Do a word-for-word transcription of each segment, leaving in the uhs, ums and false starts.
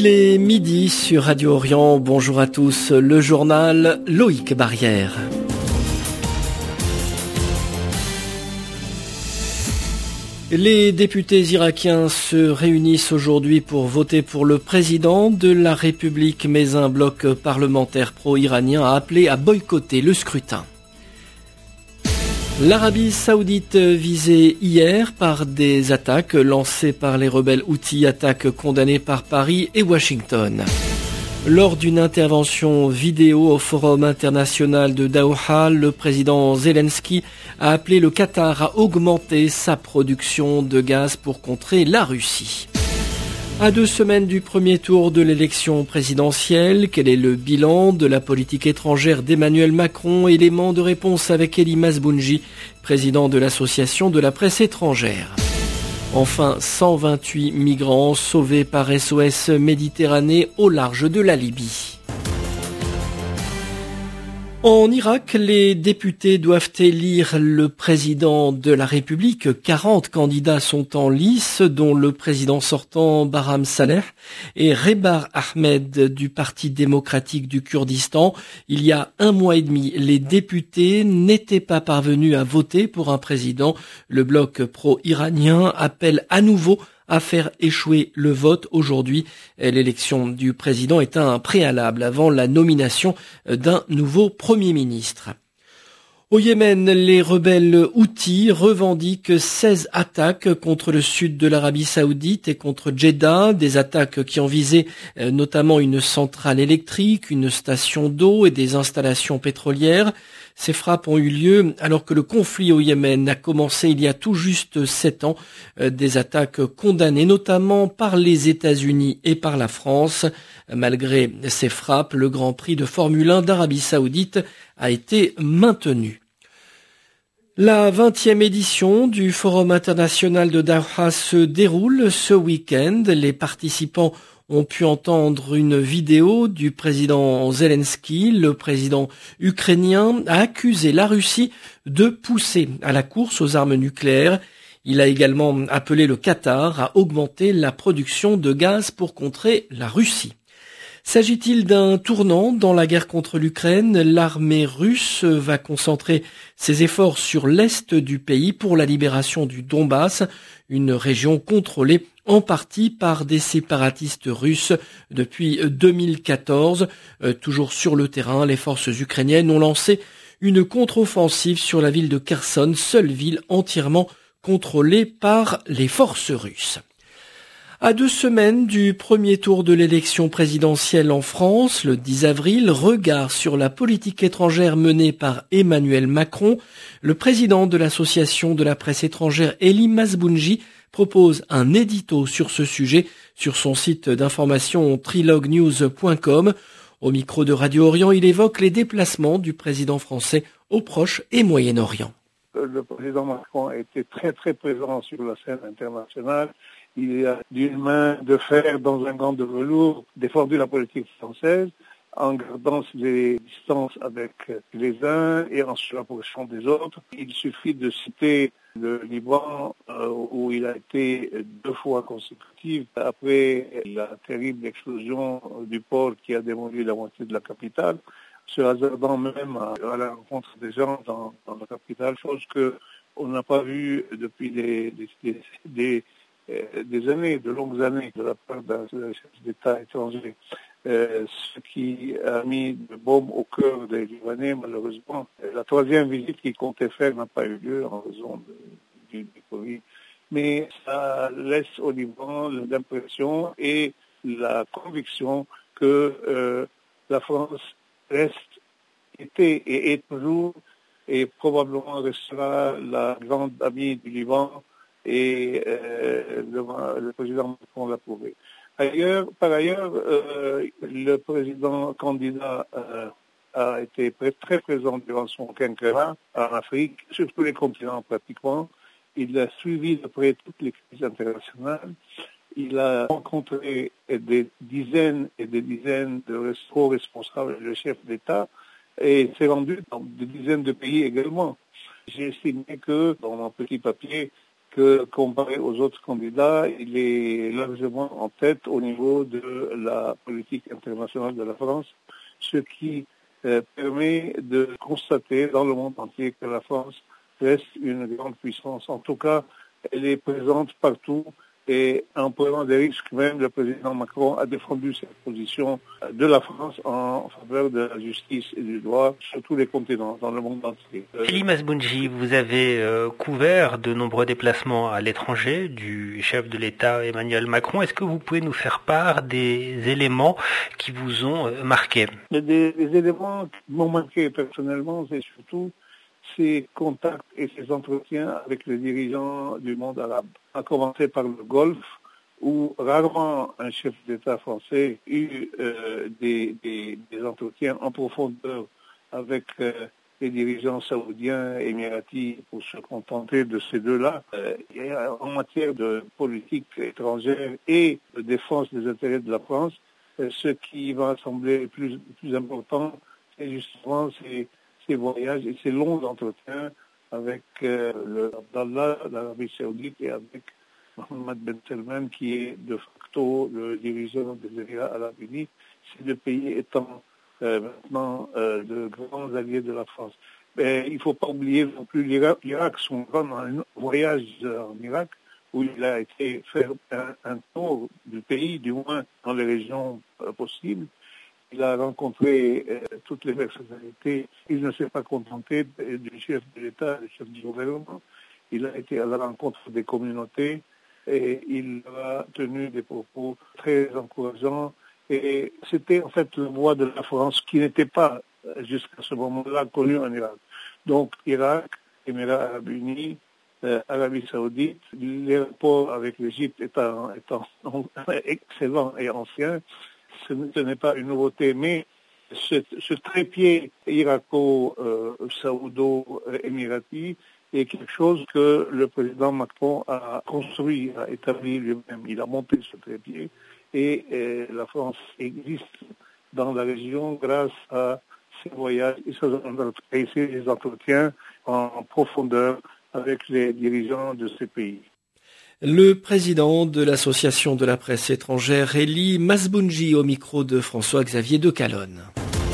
Il est midi sur Radio Orient. Bonjour à tous. Le journal Loïc Barrière. Les députés irakiens se réunissent aujourd'hui pour voter pour le président de la République, mais un bloc parlementaire pro-iranien a appelé à boycotter le scrutin. L'Arabie Saoudite visée hier par des attaques lancées par les rebelles Houthis, attaques condamnées par Paris et Washington. Lors d'une intervention vidéo au Forum international de Doha, le président Zelensky a appelé le Qatar à augmenter sa production de gaz pour contrer la Russie. À deux semaines du premier tour de l'élection présidentielle, quel est le bilan de la politique étrangère d'Emmanuel Macron? Élément de réponse avec Elie Masbounji, président de l'association de la presse étrangère. Enfin, cent vingt-huit migrants sauvés par S O S Méditerranée au large de la Libye. En Irak, les députés doivent élire le président de la République. quarante candidats sont en lice, dont le président sortant Barham Saleh et Rebar Ahmed du Parti démocratique du Kurdistan. Il y a un mois et demi, les députés n'étaient pas parvenus à voter pour un président. Le bloc pro-iranien appelle à nouveau à faire échouer le vote aujourd'hui. L'élection du président est un préalable avant la nomination d'un nouveau Premier ministre. Au Yémen, les rebelles Houthis revendiquent seize attaques contre le sud de l'Arabie Saoudite et contre Jeddah, des attaques qui ont visé notamment une centrale électrique, une station d'eau et des installations pétrolières. Ces frappes ont eu lieu alors que le conflit au Yémen a commencé il y a tout juste sept ans. Des attaques condamnées notamment par les États-Unis et par la France. Malgré ces frappes, le Grand Prix de Formule un d'Arabie Saoudite a été maintenu. La vingtième édition du Forum international de Doha se déroule ce week-end. Les participants ont pu entendre une vidéo du président Zelensky. Le président ukrainien a accusé la Russie de pousser à la course aux armes nucléaires. Il a également appelé le Qatar à augmenter la production de gaz pour contrer la Russie. S'agit-il d'un tournant dans la guerre contre l'Ukraine? L'armée russe va concentrer ses efforts sur l'est du pays pour la libération du Donbass, une région contrôlée en partie par des séparatistes russes depuis deux mille quatorze. Euh, toujours sur le terrain, les forces ukrainiennes ont lancé une contre-offensive sur la ville de Kherson, seule ville entièrement contrôlée par les forces russes. À deux semaines du premier tour de l'élection présidentielle en France, le dix avril, regard sur la politique étrangère menée par Emmanuel Macron. Le président de l'association de la presse étrangère, Elie Masbounji, propose un édito sur ce sujet sur son site d'information trilogue news point com. Au micro de Radio Orient, il évoque les déplacements du président français au Proche et Moyen-Orient. Le président Macron a été très très présent sur la scène internationale. Il a d'une main de fer dans un gant de velours défendu la politique française en gardant les distances avec les uns et en se rapprochant des autres. Il suffit de citer le Liban euh, où il a été deux fois consécutif après la terrible explosion du port qui a démoli la moitié de la capitale, se hasardant même à, à la rencontre des gens dans, dans la capitale, chose qu'on n'a pas vue depuis des, des, des, des des années, de longues années, de la part d'un chef d'État étranger, euh, ce qui a mis de baume au cœur des Libanais, malheureusement. La troisième visite qu'il comptait faire n'a pas eu lieu en raison de, du, du Covid, mais ça laisse au Liban l'impression et la conviction que euh, la France reste, était et est toujours, et probablement restera la grande amie du Liban, et euh, le, le président Macron l'a prouvé. Ailleurs, par ailleurs, euh, le président candidat euh, a été très présent durant son quinquennat en Afrique, sur tous les continents pratiquement. Il a suivi de près toutes les crises internationales. Il a rencontré des dizaines et des dizaines de hauts responsables et de chefs d'État et s'est rendu dans des dizaines de pays également. J'ai estimé que, dans mon petit papier, que comparé aux autres candidats, il est largement en tête au niveau de la politique internationale de la France, ce qui euh, permet de constater dans le monde entier que la France reste une grande puissance. En tout cas, elle est présente partout. Et en prenant des risques, même le président Macron a défendu cette position de la France en faveur de la justice et du droit sur tous les continents, dans le monde entier. Elie Masbounji, vous avez euh, couvert de nombreux déplacements à l'étranger du chef de l'État Emmanuel Macron. Est-ce que vous pouvez nous faire part des éléments qui vous ont euh, marqué ? des, des éléments qui m'ont marqué personnellement, c'est surtout ces contacts et ces entretiens avec les dirigeants du monde arabe, à commencer par le Golfe, où rarement un chef d'État français eut euh, des, des, des entretiens en profondeur avec euh, les dirigeants saoudiens, émiratis, pour se contenter de ces deux-là. Euh, en matière de politique étrangère et de défense des intérêts de la France, euh, ce qui va sembler plus, plus important, c'est justement ces ces voyages et ces longs entretiens avec euh, le Abdallah d'Arabie Saoudite et avec Mohammed Ben Salman, qui est de facto le dirigeant des Émirats Arabes Unis, ces deux pays étant euh, maintenant euh, de grands alliés de la France. Mais il ne faut pas oublier non plus l'Irak, l'Irak son grand voyage en Irak, où il a été faire un, un tour du pays, du moins dans les régions euh, possibles. Il a rencontré euh, toutes les personnalités. Il ne s'est pas contenté du chef de l'État, du chef du gouvernement. Il a été à la rencontre des communautés et il a tenu des propos très encourageants. Et c'était en fait la voix de la France qui n'était pas, jusqu'à ce moment-là, connue en Irak. Donc, Irak, Émirats Arabes Unis, euh, Arabie Saoudite, les rapports avec l'Égypte étant, étant excellents et anciens, ce n'est pas une nouveauté, mais ce, ce trépied irako-saoudo-émirati est quelque chose que le président Macron a construit, a établi lui-même. Il a monté ce trépied et euh, la France existe dans la région grâce à ces voyages et ces entretiens en profondeur avec les dirigeants de ces pays. Le président de l'Association de la presse étrangère, Elie Masbounji, au micro de François-Xavier de Calonne.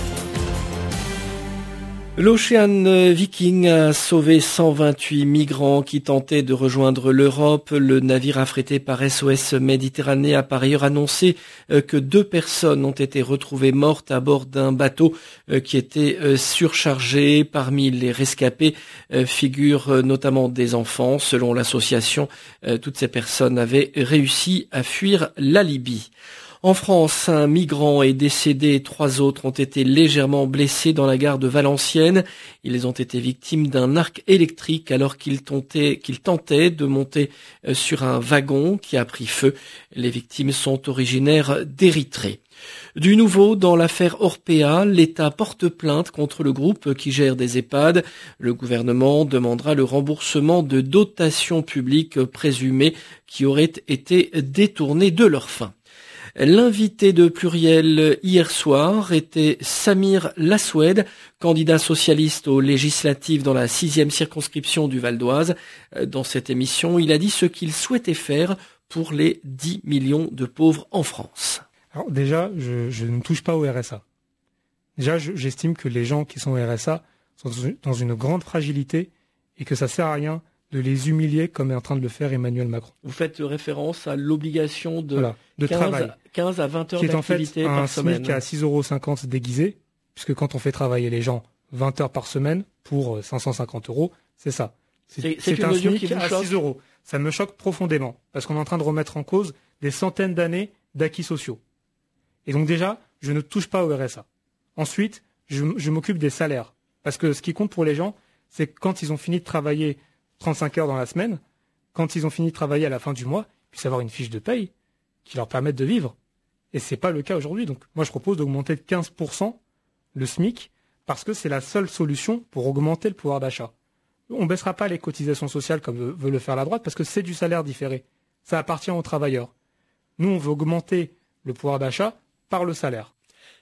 L'Ocean Viking a sauvé cent vingt-huit migrants qui tentaient de rejoindre l'Europe. Le navire affrété par S O S Méditerranée a par ailleurs annoncé que deux personnes ont été retrouvées mortes à bord d'un bateau qui était surchargé. Parmi les rescapés figurent notamment des enfants. Selon l'association, toutes ces personnes avaient réussi à fuir la Libye. En France, un migrant est décédé et trois autres ont été légèrement blessés dans la gare de Valenciennes. Ils ont été victimes d'un arc électrique alors qu'ils tentaient, qu'ils tentaient de monter sur un wagon qui a pris feu. Les victimes sont originaires d'Érythrée. Du nouveau, dans l'affaire Orpea, l'État porte plainte contre le groupe qui gère des EHPAD. Le gouvernement demandera le remboursement de dotations publiques présumées qui auraient été détournées de leurs fins. L'invité de Pluriel hier soir était Samir Lassoued, candidat socialiste aux législatives dans la sixième circonscription du Val d'Oise. Dans cette émission, il a dit ce qu'il souhaitait faire pour les dix millions de pauvres en France. Alors déjà, je, je ne touche pas au R S A. Déjà, je, j'estime que les gens qui sont au R S A sont dans une grande fragilité et que ça sert à rien de les humilier comme est en train de le faire Emmanuel Macron. Vous faites référence à l'obligation de, voilà, de quinze, travail. quinze à vingt heures d'activité en fait par semaine. Un SMIC à six euros cinquante déguisé, puisque quand on fait travailler les gens vingt heures par semaine pour cinq cent cinquante euros, c'est ça. C'est, c'est, c'est c'est un une mesure SMIC qui vous à choque. six euros. Ça me choque profondément, parce qu'on est en train de remettre en cause des centaines d'années d'acquis sociaux. Et donc déjà, je ne touche pas au R S A. Ensuite, je, je m'occupe des salaires. Parce que ce qui compte pour les gens, c'est quand ils ont fini de travailler trente-cinq heures dans la semaine, quand ils ont fini de travailler à la fin du mois, ils puissent avoir une fiche de paye qui leur permette de vivre. Et c'est pas le cas aujourd'hui. Donc moi, je propose d'augmenter de quinze pour cent le SMIC parce que c'est la seule solution pour augmenter le pouvoir d'achat. On baissera pas les cotisations sociales comme veut le faire la droite parce que c'est du salaire différé. Ça appartient aux travailleurs. Nous, on veut augmenter le pouvoir d'achat par le salaire.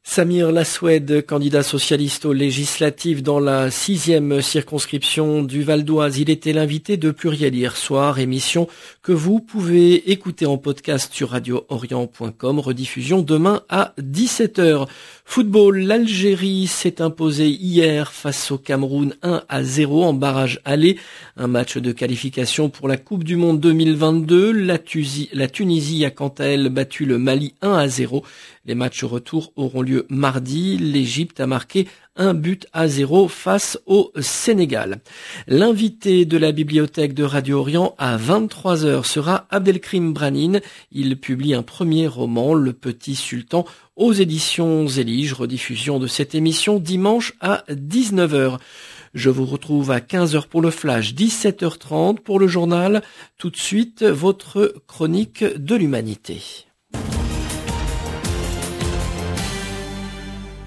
Samir Lassoued, candidat socialiste aux législatives dans la sixième circonscription du Val d'Oise. Il était l'invité de Pluriel hier soir, émission que vous pouvez écouter en podcast sur radio orient point com, rediffusion demain à dix-sept heures. Football, l'Algérie s'est imposée hier face au Cameroun un à zéro en barrage aller. Un match de qualification pour la Coupe du Monde deux mille vingt-deux. La, Tusi, la Tunisie a quant à elle battu le Mali un à zéro. Les matchs retour auront lieu mardi. L'Égypte a marqué un but à zéro face au Sénégal. L'invité de la bibliothèque de Radio Orient à vingt-trois heures sera Abdelkrim Branin. Il publie un premier roman, Le Petit Sultan, aux éditions Zélige. Rediffusion de cette émission dimanche à dix-neuf heures. Je vous retrouve à quinze heures pour le flash, dix-sept heures trente pour le journal. Tout de suite, votre chronique de l'humanité.